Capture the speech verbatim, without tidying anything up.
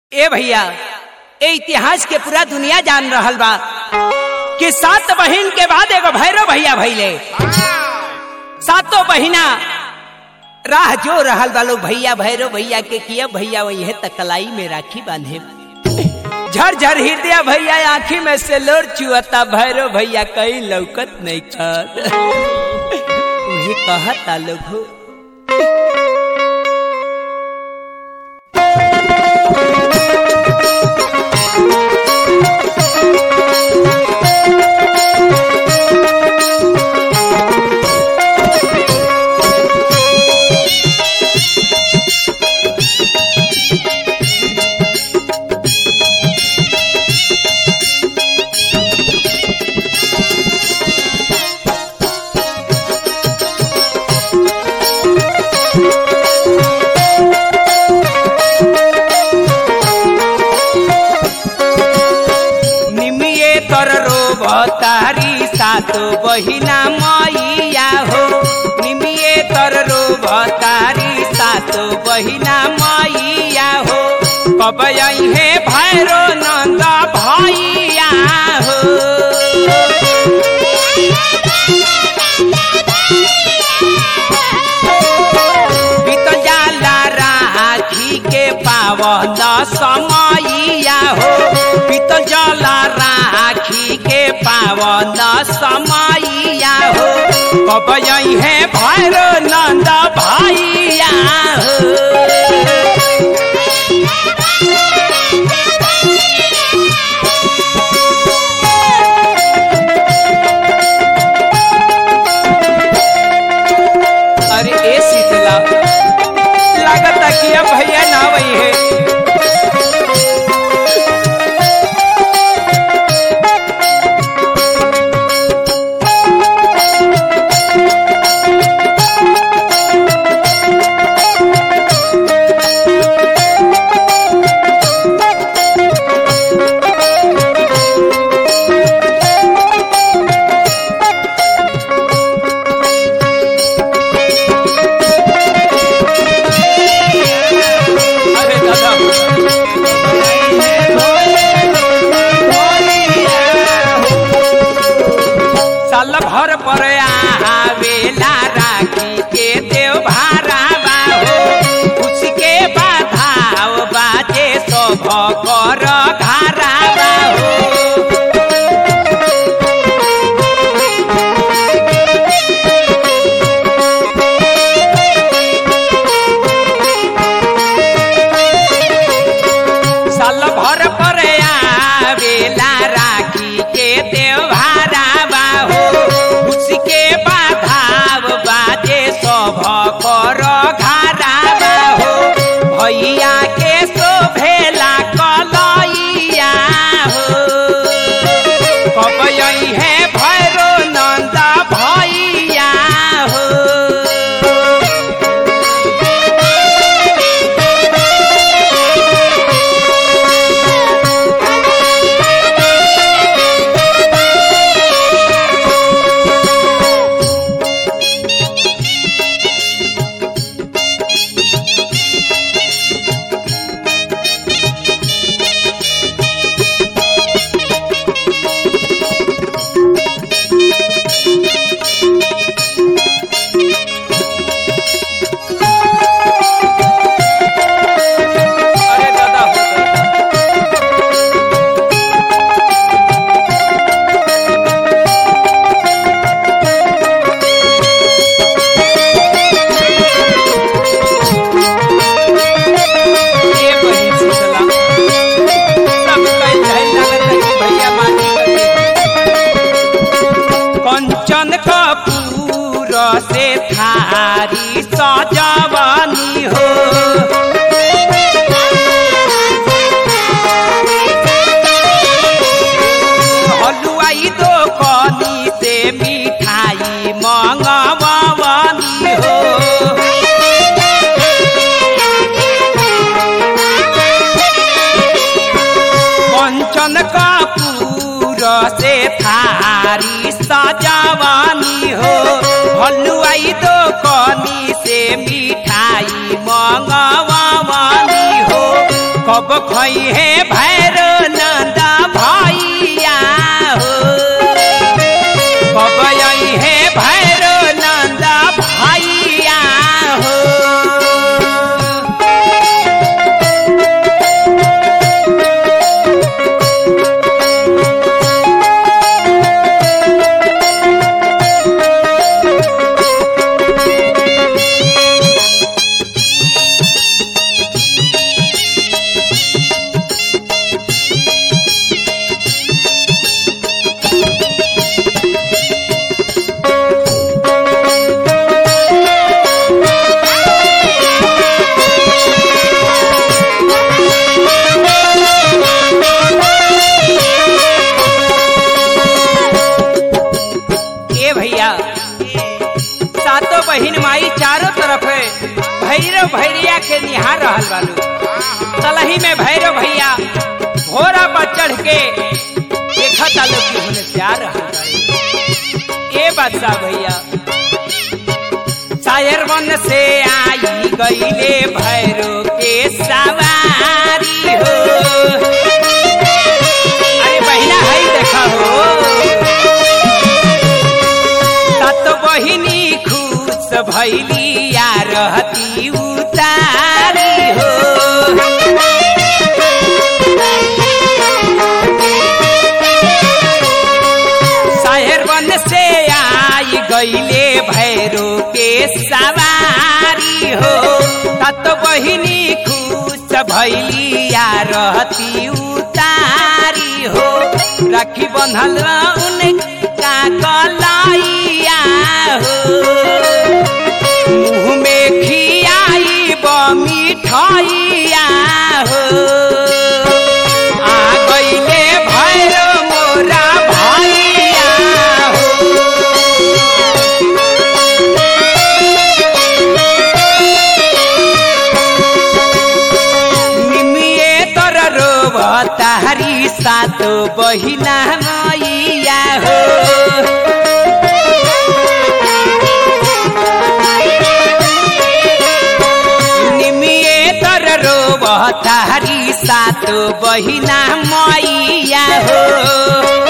ए भैया ए इतिहास के पूरा दुनिया जान रहल बा कि सात बहिन के बाद एगो भैरव भैया भैले। सातों बहिना राह जो रहल बा लोग भैया भैरव भैया के किया भैया वही तकलाई में राखी बांधे। झरझर हृदय भैया आंखी में से लोर चुअता भैरव भैया कई लौकत नहीं कर वही कहता लोग हो। तारी सातो बहिना मैया हो निमिये तर रो भतारी सातो बहिना मैया हो कब है भैरो नंद भैया हो। बीत जाला राखी के पावन समैया हो बीत जाला राखी के पावन समैया हो कब है भैरो नंद भैया हो। अरे ए शीतला लागता कि अब भैया ना वही है। भर पर आवेला राखी के देव भारा बाहो उसके बाधाव बाजे सब कर घारा बाहो। साल भर पर आवेला राखी के देव भारा बाहो उसके बाधाव बाजे सब कर घारा बाहो भैया के शोभेला कलैया हो कब है भैरो नंद भैया हो। कंचन कपूर से थारी सजवनी हो हलुआई दो कनी से मिठाई मंगवनी हो। कंचन कपूर से थारी सजवनी हो हलुआई दो कनी से मिठाई मंगवनी हो कब खई है भैरो नंदा भैया हो कब आई है भैरो नंदा भैया हो सातों बहिन माई चारों तरफ भैरव भैरिया के निहार रहल बालू तलही में भैरव भैया घोड़ा पर चढ़ के देखा तालू की होने से आ रहा ए बादशाह भैया शायर वन से आई गईले भैरव के सवारी हो अरे बहिना है देखा हो बहिनी खुश भैली या रहती उतारी हो शहर वन से आई गईले भैरो के सवारी हो तत बहिनी खुश भैली या रहती उतारी हो राखी बंधल उनका कलाइया मुँह में खियाई मिठाइया हो आ गईले भैरो मोरा भैया हो निमिये तर रोबतारी सातो बहिना मैया हो तारी सातो बहिना मैया हो